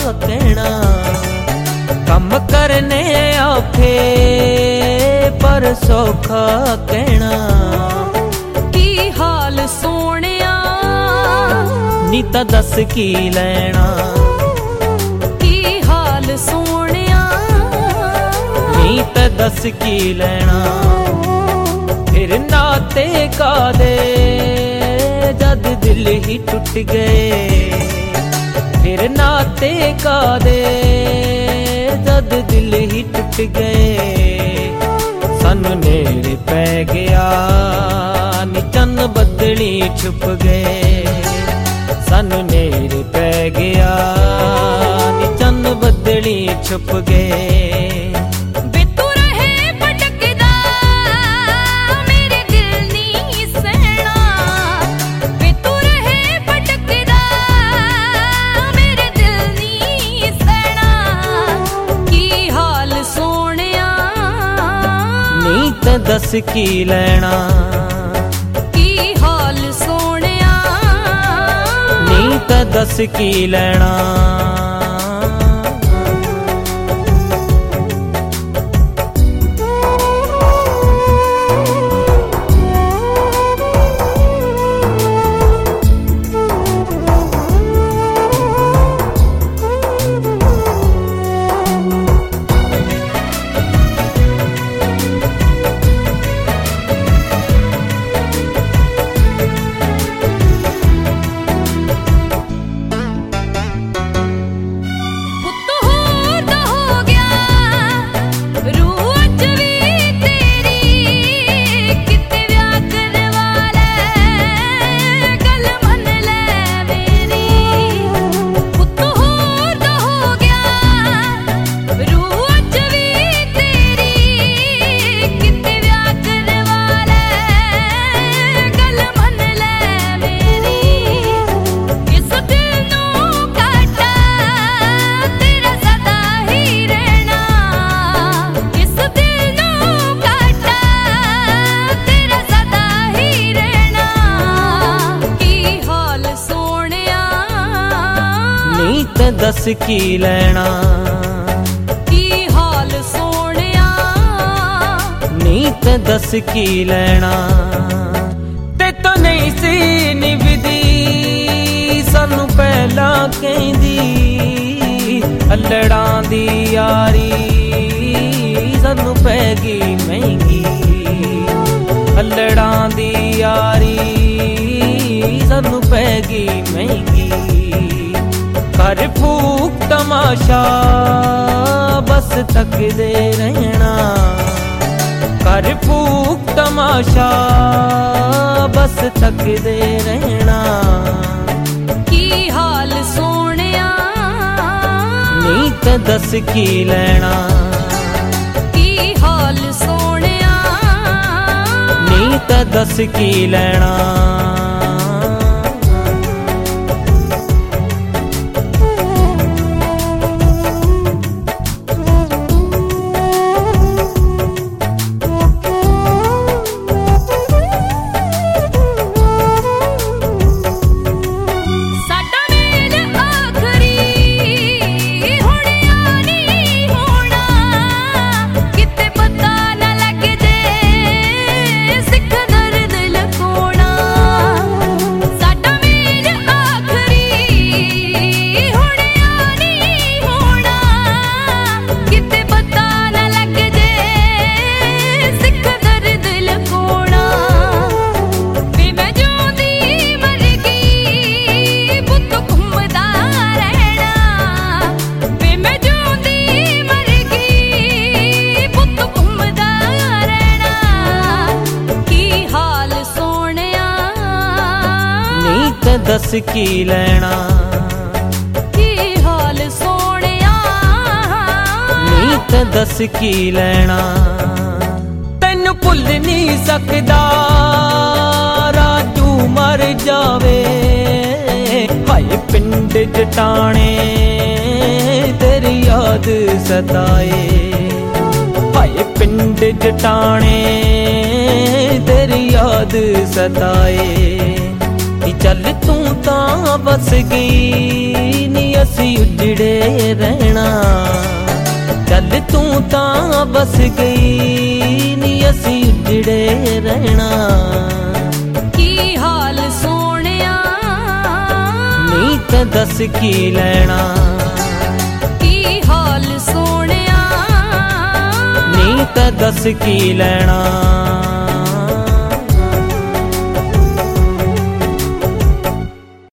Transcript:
कहना। कम करने औखे पर सौखा कहना। की हाल सोहणिया नी तां दस की लैना। की हाल सोहणिया नी तां दस की लैना। फिर नाते कादे जद दिल ही टूट गए। फिर नाते कादे जद दिल ही टूट गए। सानू नेड़े पै गया नी चन्न बदली छुप गए। सानू नेड़े पै गया नी चन्न बदली छुप गए। दस की लैना। की हाल सोहणिया नी तां दस की लैना। दस की लैना। की हाल सोहणिया नी तां दस की लैना। ते तो नहीं सी निभदी सानू पहला कहंदी। अल्लड़ां दी यारी सानू पै गई महंगी। अल्लड़ां दी यारी सानू पै गई महंगी। कर फूक तमाशा बस तकदे रहना। कर फूक तमाशा बस तकदे रहना। की हाल सोहणिया नी तां दस की लैना। की हाल सोहणिया नी तां दस की लैना। दस की लैना। की हाल सोहणिया नी तां दस की लैना। तैनू भुल नहीं सकदा राजू मर जावे। हाय पिंड जटाने तेरी याद सताए। हाय पिंड जटाने तेरी याद सताए। चल तू तां बस गई नी अस असी उजड़े रहना। चल तू तां बस गई नी असी उजड़े रहना। की हाल सोहणिया नी ते दस की लेना। की हाल सोहणिया नी ते दस की लेना।